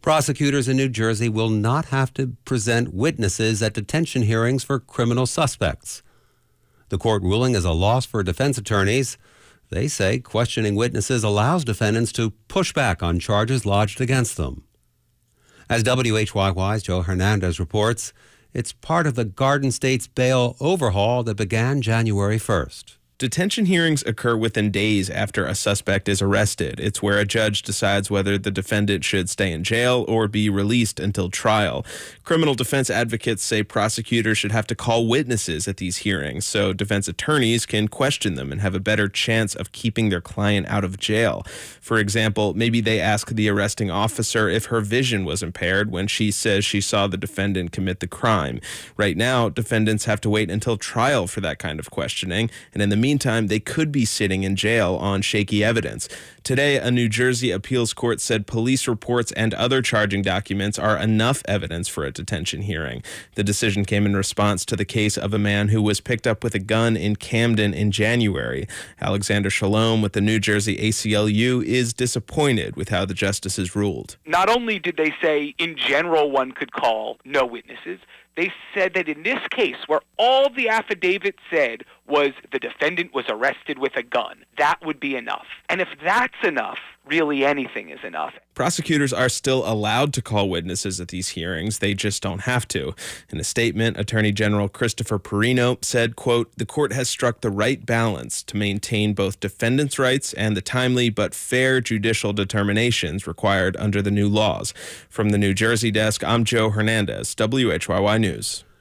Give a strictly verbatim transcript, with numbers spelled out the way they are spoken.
Prosecutors in New Jersey will not have to present witnesses at detention hearings for criminal suspects. The court ruling is a loss for defense attorneys. They say questioning witnesses allows defendants to push back on charges lodged against them. As W H Y Y's Joe Hernandez reports, it's part of the Garden State's bail overhaul that began January first. Detention hearings occur within days after a suspect is arrested. It's where a judge decides whether the defendant should stay in jail or be released until trial. Criminal defense advocates say prosecutors should have to call witnesses at these hearings so defense attorneys can question them and have a better chance of keeping their client out of jail. For example, maybe they ask the arresting officer if her vision was impaired when she says she saw the defendant commit the crime. Right now, defendants have to wait until trial for that kind of questioning, and in the meantime, they could be sitting in jail on shaky evidence. Today, a New Jersey appeals court said police reports and other charging documents are enough evidence for a detention hearing. The decision came in response to the case of a man who was picked up with a gun in Camden in January. Alexander Shalom with the New Jersey A C L U is disappointed with how the justices ruled. Not only did they say in general one could call no witnesses, they said that in this case, where all the affidavit said was the defendant was arrested with a gun, that would be enough. And if that's enough, really anything is enough. Prosecutors are still allowed to call witnesses at these hearings. They just don't have to. In a statement, Attorney General Christopher Perino said, quote, "The court has struck the right balance to maintain both defendants' rights and the timely but fair judicial determinations required under the new laws." From the New Jersey desk, I'm Joe Hernandez, W H Y Y News.